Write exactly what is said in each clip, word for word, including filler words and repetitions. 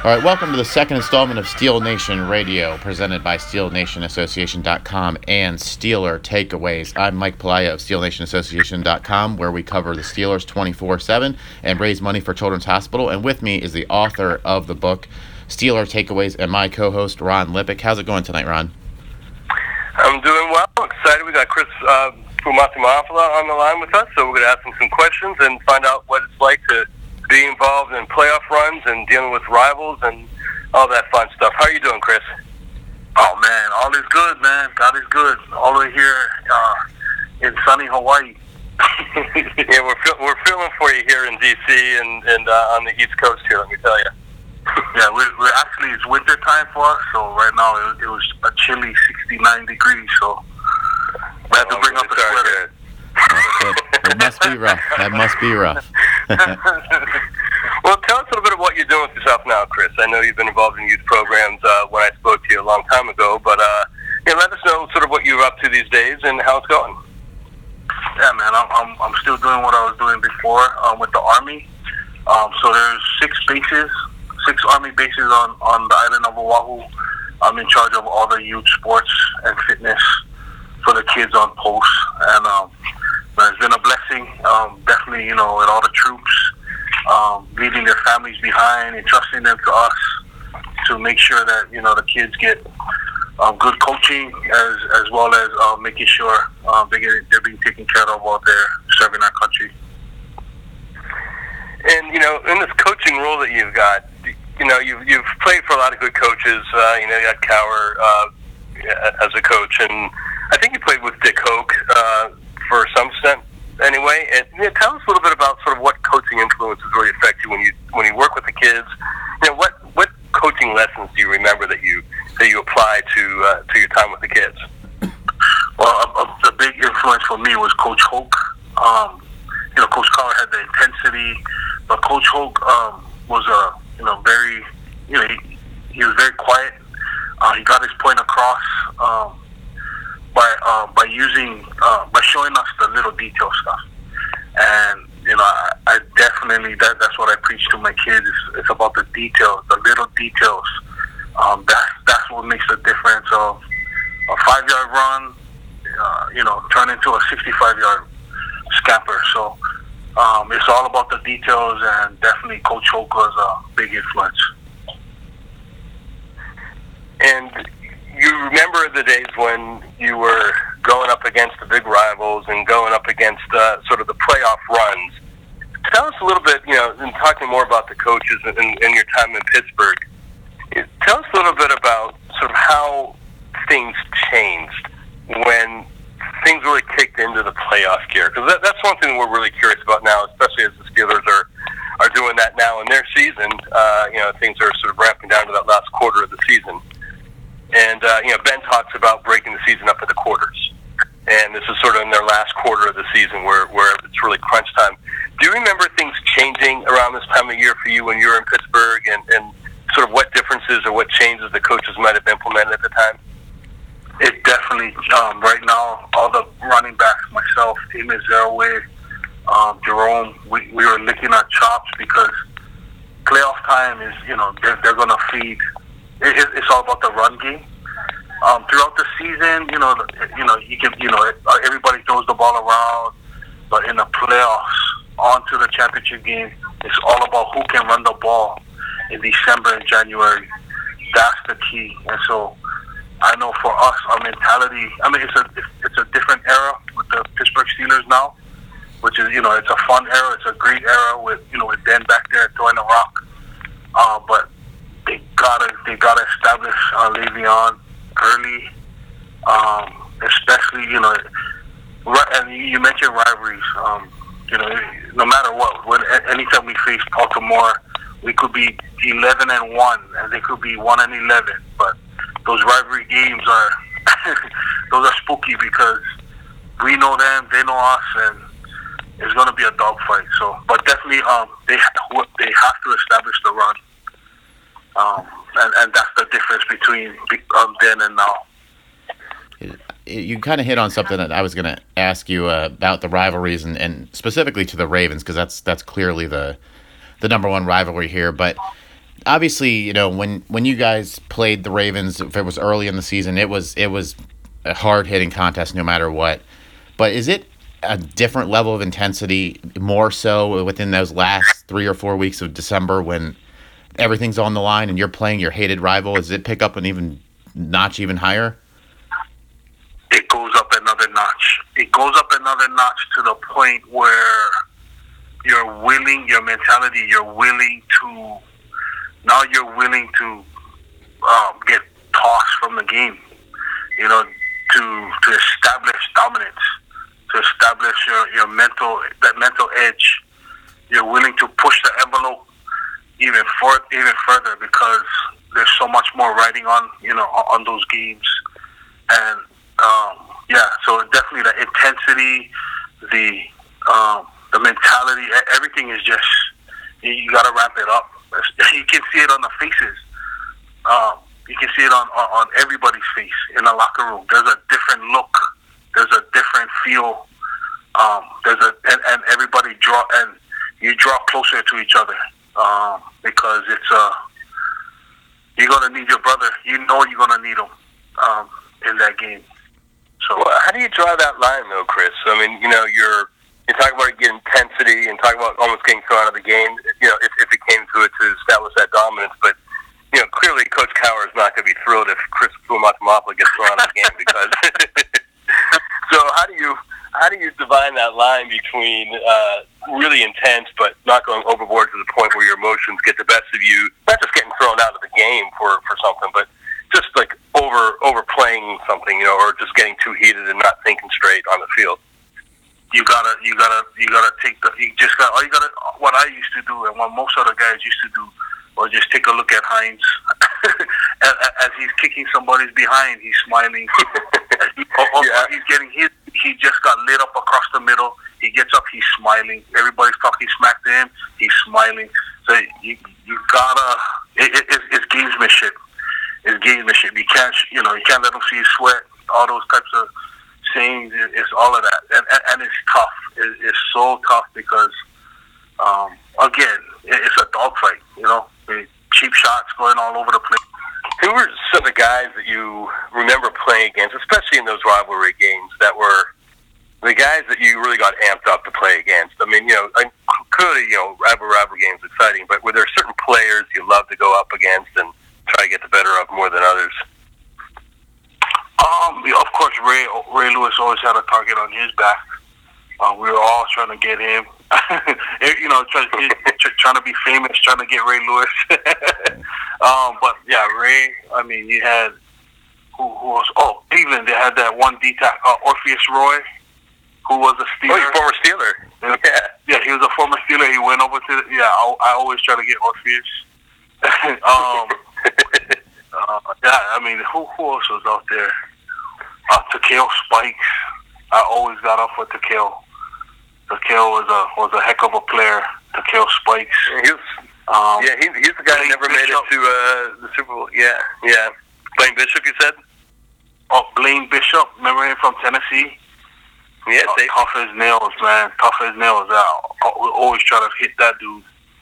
All right, welcome to the second installment of Steel Nation Radio, presented by Steel Nation Association dot com and Steeler Takeaways. I'm Mike Pelaya of Steel Nation Association dot com, where we cover the Steelers twenty-four seven and raise money for Children's Hospital. And with me is the author of the book, Steeler Takeaways, and my co-host, Ron Lippick. How's it going tonight, Ron? I'm doing well. Excited. We got Chris uh, Fumasimafala on the line with us, so we're going to ask him some questions and find out what it's like to be involved in playoff runs and dealing with rivals and all that fun stuff. How are you doing, Chris? Oh, man, all is good, man. God is good. All the way here uh, in sunny Hawaii. yeah, we're feel- we're feeling for you here in D C and, and uh, on the East Coast here, let me tell you. yeah, we're, we're actually, it's winter time for us, so right now it, it was a chilly sixty-nine degrees, so we had to bring up a sweater. It, it must be rough. That must be rough. Well, tell us a little bit of what you're doing with yourself now, Chris. I know you've been involved in youth programs uh, when I spoke to you a long time ago, but uh, you know, let us know sort of what you're up to these days and how it's going. Yeah, man, I'm I'm, I'm still doing what I was doing before um, with the Army. Um, so there's six bases, six Army bases on, on the island of Oahu. I'm in charge of all the youth sports and fitness for the kids on post, and um, it's been a blessing, um, definitely, you know, with all the troops, um, leaving their families behind, entrusting them to us to make sure that, you know, the kids get um, good coaching as as well as uh, making sure um, they get, they're being taken care of while they're serving our country. And, you know, in this coaching role that you've got, you know, you've, you've played for a lot of good coaches. Uh, you know, you got Cowher uh, as a coach, and I think you played with Dick Hoke uh, for some extent, anyway. And you know, tell us a little bit about sort of what coaching influences really affect you when you when you work with the kids. You know, what what coaching lessons do you remember that you that you apply to uh, to your time with the kids? Well, a, a, the big influence for me was Coach Hoke. Um, you know, Coach Cowher had the intensity, but Coach Hoke um, was a you know very you know he, he was very quiet. Uh, he got his point across. Um, by uh, by using uh, by showing us the little detail stuff, and you know I, I definitely that that's what I preach to my kids. It's, it's about the details, the little details. Um, that's that's what makes the difference of a five yard run, uh, you know, turn into a sixty-five yard scamper. So um, it's all about the details, and definitely Coach Hoke was a big influence. And you remember the days when you were going up against the big rivals and going up against uh, sort of the playoff runs. Tell us a little bit, you know, in talking more about the coaches and, and your time in Pittsburgh, tell us a little bit about sort of how things changed when things really kicked into the playoff gear. Because that, that's one thing we're really curious about now, especially as the Steelers are, are doing that now in their season. Uh, you know, things are sort of ramping down to that last quarter of the season. And, uh, you know, Ben talks about breaking the season up into quarters. And this is sort of in their last quarter of the season where, where it's really crunch time. Do you remember things changing around this time of year for you when you were in Pittsburgh, and, and sort of what differences or what changes the coaches might have implemented at the time? It definitely, um, right now, all the running backs, myself, Amos Zeroué, um, Jerome, we, we were licking our chops because playoff time is, you know, they're, they're going to feed. It, it's all about the run game. Um, throughout the season, you know, you know, you can, you know, everybody throws the ball around, but in the playoffs, onto the championship game, it's all about who can run the ball in December and January. That's the key. And so, I know for us, our mentality. I mean, it's a it's a different era with the Pittsburgh Steelers now, which is, you know, it's a fun era. It's a great era with, you know, with Ben back there throwing the rock. Uh, but they gotta they gotta establish uh, Le'Veon early, um, especially, you know, and you mentioned rivalries. Um, you know, no matter what, when anytime we face Baltimore, we could be eleven and one, and they could be one and eleven. But those rivalry games are those are spooky because we know them, they know us, and it's going to be a dogfight. So, but definitely, um, they they have to establish the run. Um, and, and that's the difference between um, then and now. You kind of hit on something that I was going to ask you uh, about the rivalries, and, and specifically to the Ravens, because that's that's clearly the the number one rivalry here. But obviously, you know, when when you guys played the Ravens, if it was early in the season, it was it was a hard hitting contest no matter what. But is it a different level of intensity, more so within those last three or four weeks of December when everything's on the line and you're playing your hated rival? Does it pick up an even notch even higher? It goes up another notch. It goes up another notch to the point where you're willing, your mentality, you're willing to, now you're willing to um, get tossed from the game, you know, to to establish dominance, to establish your, your mental, that mental edge. You're willing to push the envelope even for, even further because there's so much more riding on, you know, on those games. And um, yeah, so definitely the intensity, the um, the mentality, e- everything is just, you, you got to ramp it up. You can see it on the faces. Um, you can see it on, on, on everybody's face in the locker room. There's a different look. There's a different feel. Um, there's a and, and everybody draw and you draw closer to each other um, because it's uh you're gonna need your brother. You know you're gonna need him um, in that game. So well, how do you draw that line though, Chris? I mean, you know, you're you talk about getting intensity and talk about almost getting thrown out of the game. You know, if, if it came to it to establish that dominance, but you know, clearly Coach Cowher is not going to be thrilled if Chris Fuamatomapa gets thrown out of the game because. So how do you how do you divine that line between uh, really intense but not going overboard to the point where your emotions get the best of you? Not just getting thrown out of the game for, for something, but just like over overplaying something, you know, or just getting too heated and not thinking straight on the field. You gotta, you gotta, you gotta take the. You just got. All you gotta. What I used to do, and what most other guys used to do, was just take a look at Hines as, as he's kicking somebody's behind. He's smiling. as he, or, yeah. He's getting hit. He just got lit up across the middle. He gets up. He's smiling. Everybody's talking smack to him. He's smiling. So you, you gotta. It, it, it's gamesmanship. It's gamesmanship. You can't. You know. You can't let them see you sweat. All those types of sayings. It's all of that, and and, and it's tough. It, it's so tough because, um, again, it, it's a dogfight. You know, cheap shots going all over the place. Who were some of the guys that you remember playing against, especially in those rivalry games, that were the guys that you really got amped up to play against? I mean, you know, clearly, you know, rivalry rivalry games are exciting, but were there certain players you loved to go up against and try to get the better of more than others? Um, of course, Ray Ray Lewis always had a target on his back. Uh, we were all trying to get him. you know, try, trying to be famous, trying to get Ray Lewis. um, but yeah, Ray. I mean, you had who, who was? Oh, Cleveland. They had that one D-tack, uh, Orpheus Roy, who was a Steeler. Oh, he's a former Steeler. Yeah, yeah, he was a former Steeler. He went over to. The, yeah, I, I always try to get Orpheus. um, uh, yeah, I mean, who, who else was out there? Uh, Takeo Spikes. I always got up for Takeo. Takeo was a was a heck of a player. Takeo Spikes. Yeah, he was, um, yeah he, he's the guy who never Bishop. made it to uh, the Super Bowl. Yeah, yeah. Blaine Bishop, you said? Oh, Blaine Bishop. Remember him from Tennessee? Yeah, uh, tough as nails, man. Tough as nails. I we always try to hit that dude.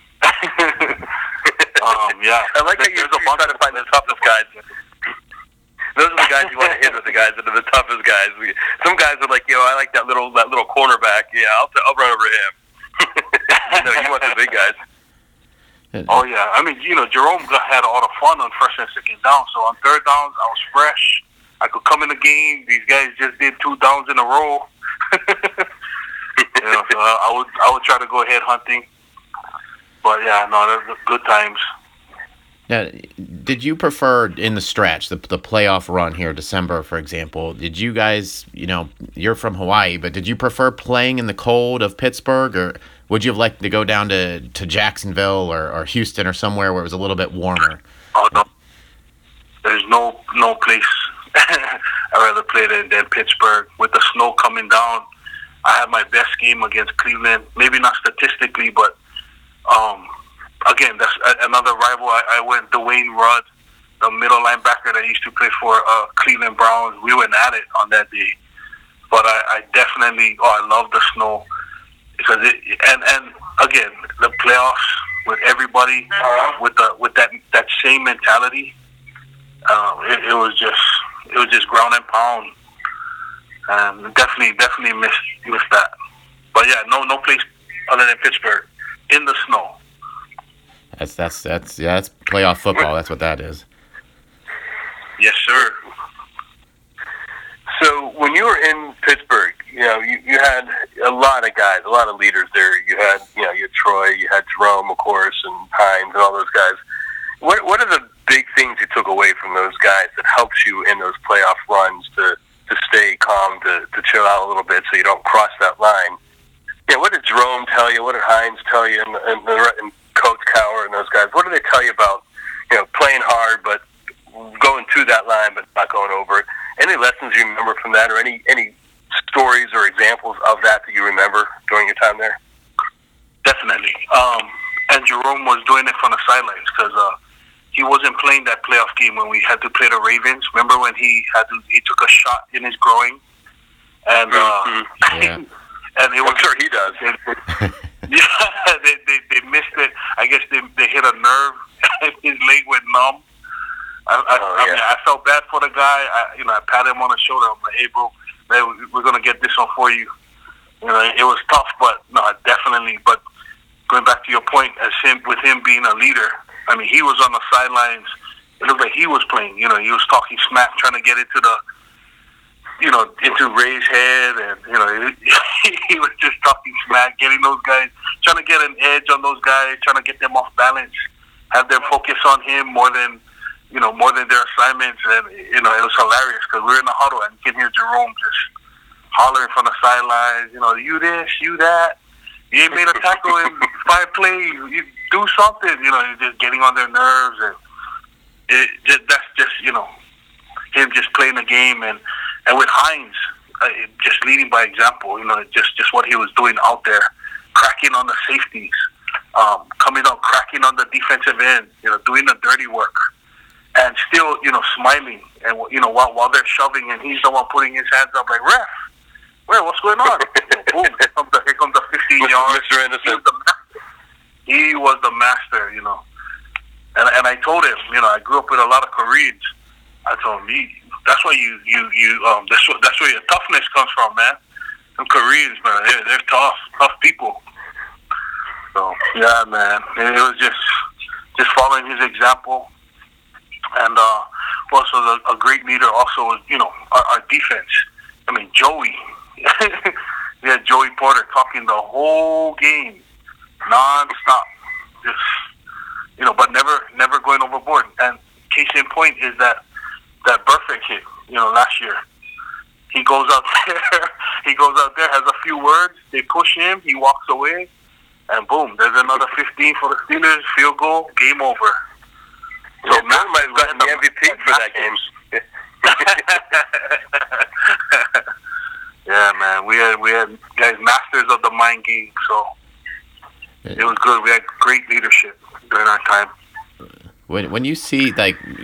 um, yeah. I like that you, you try to find the toughest guys. Those are the guys you want to hit with, the guys that are the toughest guys. We, some guys are like, yo, I like that little that little cornerback. Yeah, I'll, I'll run over him. you know, you want the big guys. Oh, yeah. I mean, you know, Jerome got, had all the fun on first and second down. So on third downs, I was fresh. I could come in the game. These guys just did two downs in a row. you know, so I, I would I would try to go ahead hunting. But, yeah, no, they're good times. Now, did you prefer in the stretch, the the playoff run here, December, for example, did you guys, you know, you're from Hawaii, but did you prefer playing in the cold of Pittsburgh, or would you have liked to go down to, to Jacksonville or, or Houston or somewhere where it was a little bit warmer? Oh, no. There's no no place I'd rather play than, than Pittsburgh. With the snow coming down, I had my best game against Cleveland. Maybe not statistically, but um, again, that's another rival. I, I went Dwayne Rudd, the middle linebacker that used to play for uh, Cleveland Browns. We went at it on that day. But I, I definitely, oh, I love the snow. Because it, and, and again, the playoffs, with everybody, uh, with the with that that same mentality. Uh, it, it was just it was just ground and pound, and definitely definitely missed missed that. But yeah, no no place other than Pittsburgh in the snow. That's that's that's yeah, that's playoff football. That's what that is. Yes, sir. So when you were in Pittsburgh, you know, you, you had a lot of guys, a lot of leaders there. You had, you know, you had Troy, you had Jerome, of course, and Hines, and all those guys. What What are the big things you took away from those guys that helped you in those playoff runs to, to stay calm, to, to chill out a little bit so you don't cross that line? Yeah, what did Jerome tell you? What did Hines tell you? And, and, and Coach Cowher and those guys, what do they tell you about, you know, playing hard but going to that line but not going over it? Any lessons you remember from that, or any any stories or examples of that that you remember during your time there? Definitely. Um, and Jerome was doing it from the sidelines because uh, he wasn't playing that playoff game when we had to play the Ravens. Remember when he had to, he took a shot in his groin, and uh, mm-hmm. yeah. and it was, I'm sure he does. Yeah, they, they they missed it. I guess they they hit a nerve, and his leg went numb. I, I, oh, I yeah. mean, I felt bad for the guy. I, you know, I patted him on the shoulder. I'm like, "Hey, bro, man, we're gonna get this one for you." You know, it was tough, but no, definitely. But going back to your point, as him with him being a leader, I mean, he was on the sidelines. It looked like he was playing. You know, he was talking smack, trying to get into the, you know, into Ray's head, and you know, he was just talking smack, getting those guys, trying to get an edge on those guys, trying to get them off balance, have them focus on him more than. You know, more than their assignments, and you know, it was hilarious because we were in the huddle and you can hear Jerome just hollering from the sidelines. You know, you this, you that. You ain't made a tackle in five plays. You do something. You know, you're just getting on their nerves, and it just, that's just you know, him just playing the game, and and with Hines, uh, just leading by example. You know, just just what he was doing out there, cracking on the safeties, um, coming out cracking on the defensive end. You know, doing the dirty work. And still, you know, smiling, and you know, while while they're shoving, and he's the one putting his hands up, like, ref, where, what's going on? You know, boom! Here comes the, here comes the fifteen yards. Mister Anderson. He was the master. He was the master, you know. And and I told him, you know, I grew up with a lot of Koreans. I told him, that's why you you you um that's what that's where your toughness comes from, man. Some Koreans, man, they're they're tough, tough people. So yeah, man, it was just just following his example. And uh, also, the, a great leader also was, you know, our, our defense. I mean, Joey. We had Joey Porter talking the whole game, non-stop. Just, you know, but never never going overboard. And case in point is that, that Burfict hit, you know, last year. He goes out there, he goes out there, has a few words, they push him, he walks away, and boom, there's another fifteen for the Steelers, field goal, game over. So yeah, Matt might have gotten the M V P for that game. Yeah, man, we had we had guys masters of the mind game, so it was good. We had great leadership during our time. When when you see like